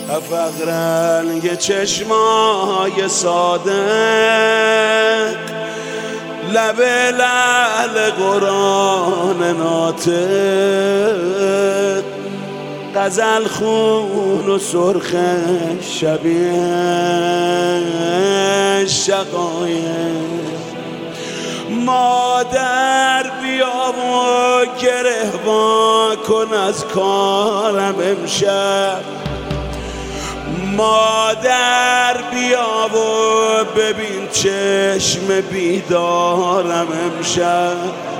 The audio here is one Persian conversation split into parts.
شفق رنگ چشمای صادق، لب لعل قرآن ناطق، غزل خون و سرخ شبیه شقایق. مادر بیا و گره وا کن از کارم امشب، مادر بیا و ببین چشم بیدارم امشب،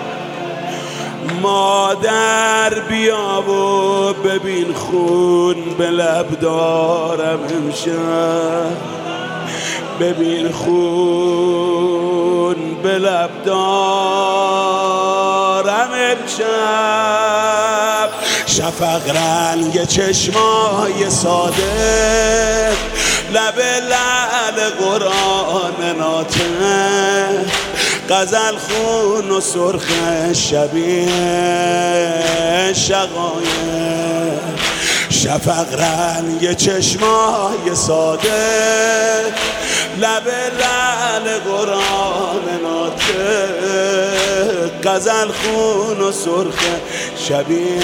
مادر بیا و ببین خون به لب دارم امشب، ببین خون به لب دارم امشب. شفق رنگ چشمای صادق، لب لعل قرآن ناطق، غزل خون و سرخ شبیه شقایق. شفق رنگ چشمای صادق، لب لعل قرآن ناطق، غزل خون و سرخ شبیه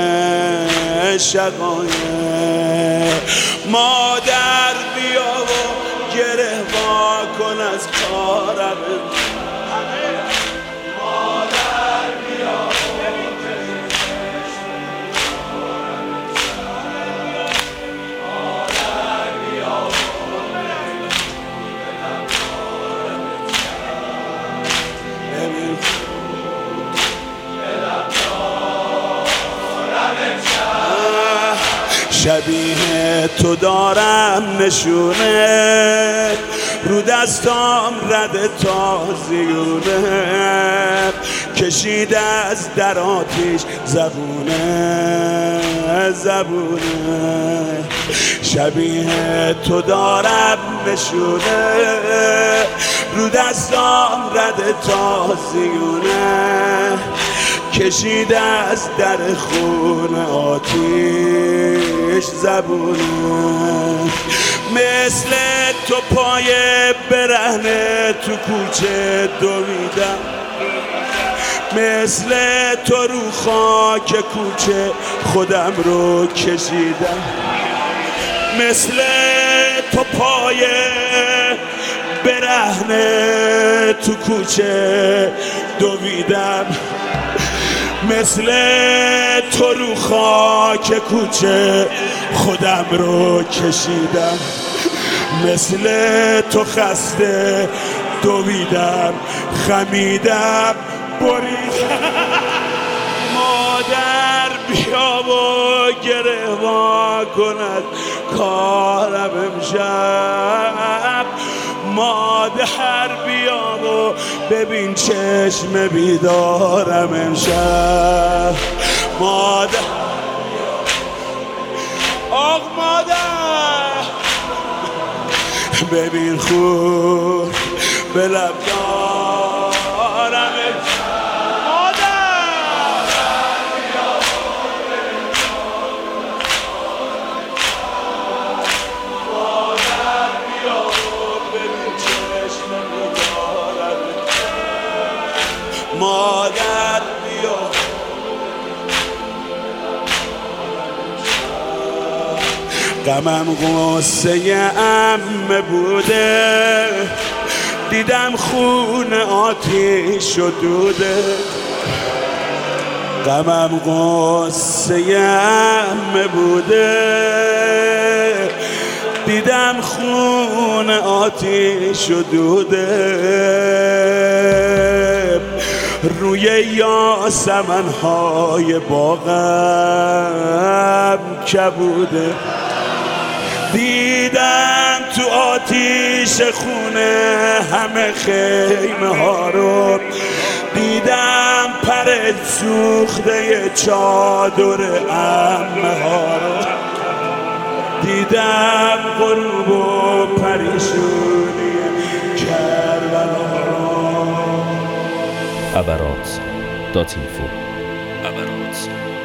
شقایق. مادر بیا و گره وا کن از کارم، مادر بیا و شبیه تو دارم نشونه، رو دستام رد تازیونه، کشیده از در آتیش زبونه زبونه. شبیه تو دارم نشونه، رو دستام رد تازیونه، کشیده از در خون آتیش زبونه. مثل تو پای برهنه تو کوچه دویدم، مثل تو رو خاک کوچه خودم رو کشیدم، مثل تو پای برهنه تو کوچه دویدم، مثل تو رو خاک کوچه خودم رو کشیدم، مثل تو خسته دویدم خمیدم بریدم. مادر بیا و گره وا کند کارم امشب، مادر بیا و ببین چشم بیدارم امشب، مادر آق مادر ببین خون به لب دارم امشب، مادر بیا غمم غصه عمه بوده، دیدم خون آتیش و دوده، غمم غصه عمه بوده، دیدم خون آتیش و دوده، روی یاسمن‌های باغم کبوده، دیدم تو آتیش خونه همه خیمه ها رو، دیدم پر سوخته چادر عمه ها رو، دیدم غروب و پریشونی کربلا رو. abarot.info